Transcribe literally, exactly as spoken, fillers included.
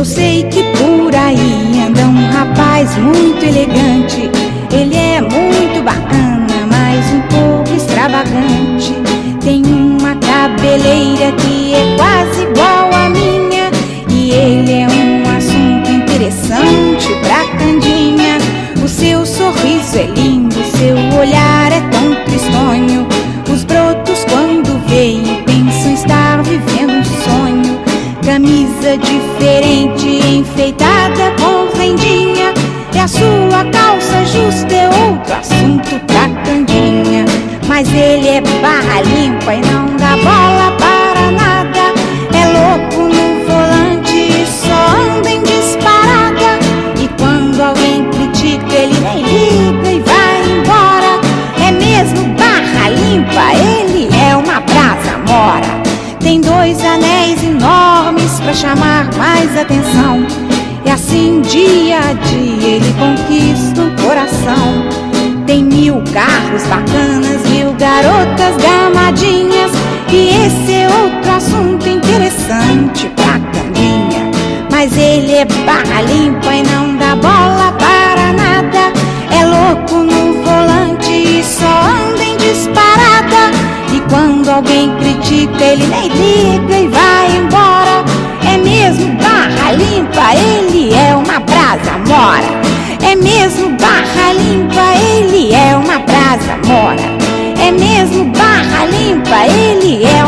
Eu sei que por aí anda um rapaz muito elegante. Ele é muito bacana, mas um pouco extravagante. Tem uma cabeleira que é quase igual à minha, e ele é um assunto interessante pra Candinha. O seu sorriso é lindo, seu olhar é tão tristonho. Os brotos quando veem pensam estar vivendo um sonho. Camisa diferente, enfeitada com rendinha, e a sua calça justa é outro assunto pra Candinha. Mas ele é barra limpa e não dá bola para nada. É louco no volante e só anda em disparada. E quando alguém critica ele nem liga e vai embora. É mesmo barra limpa, ele é uma brasa mora. Tem dois anéis enormes pra chamar mais atenção, e assim dia a dia ele conquista o coração. Tem mil carros bacanas, mil garotas gamadinhas, e esse é outro assunto interessante pra Candinha. Mas ele é barra limpa e não dá bola para nada. É louco no volante e só anda em disparada. E quando alguém critica ele nem liga e vai embora. É mesmo barra limpa, ele é uma brasa mora. É mesmo barra limpa, ele é uma brasa mora. É mesmo barra limpa, ele é